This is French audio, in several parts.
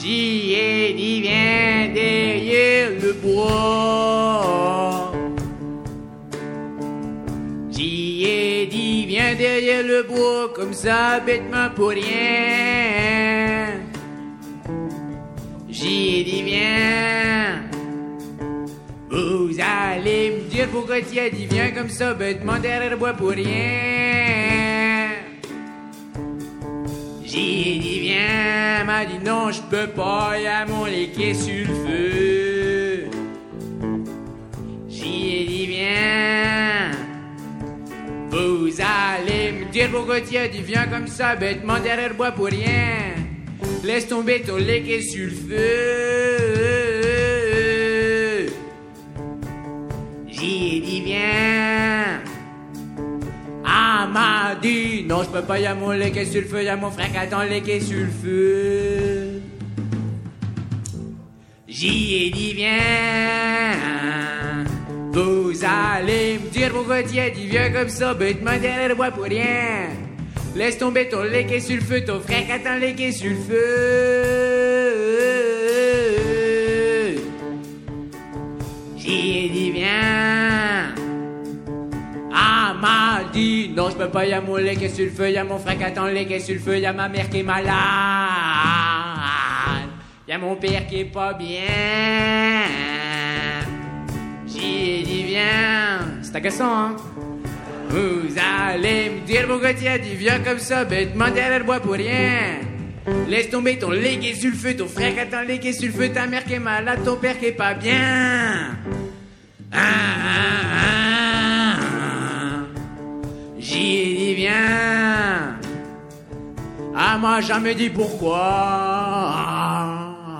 J'y ai dit viens derrière le bois. J'y ai dit viens derrière le bois, comme ça bêtement pour rien. J'y ai dit viens. Vous allez me dire pourquoi tu as dit viens comme ça bêtement derrière le bois pour rien. J'y ai dit viens, m'a dit non je peux pas, y'a mon liquide sur le feu. J'y ai dit viens. Vous allez me dire pourquoi tu as dit viens comme ça bêtement derrière le bois pour rien. Laisse tomber ton liquide sur le feu. J'y ai dit viens. Ah m'a dit non je peux pas, y'a mon lait qui est sur le feu, y'a mon frère qui attend le lait qui est sur le feu. J'y ai dit viens. Vous allez me dire pourquoi tu as dit viens comme ça bêtement derrière le bois pour rien. Laisse tomber ton lait qui est sur le feu, ton frère qui attend le lait qui est sur le feu. J'y ai dit viens. Ah m'a dit non je peux pas, y'a mon lait qui est sur le feu, y'a mon frère qui attend le lait qui est sur le feu, y'a ma mère qui est malade, y'a mon père qui est pas bien. J'y ai dit viens. C'est agaçant hein. Vous allez me dire pourquoi tu as dit viens comme ça bêtement derrière le bois pour rien. Laisse tomber ton lait qui est sur le feu, ton frère qui attend le lait qui est sur le feu, ta mère qui est malade, ton père qui est pas bien. J'y ai dit viens. Ah m'a jamais dit pourquoi.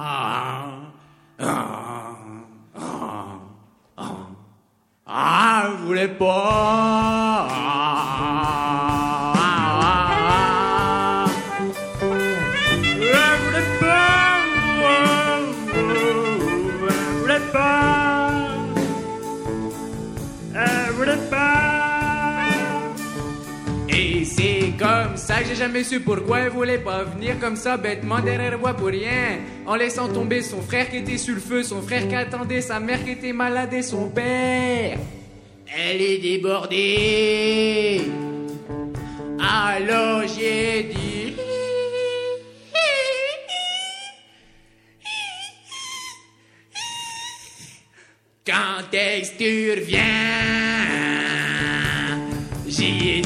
Ah, je voulais pas. Et c'est comme ça que j'ai jamais su pourquoi elle voulait pas venir comme ça bêtement derrière moi pour rien. En laissant tomber son frère qui était sur le feu, son frère qui attendait, sa mère qui était malade et son père. Elle est débordée. Alors j'ai dit quand est-ce que tu reviens? J'ai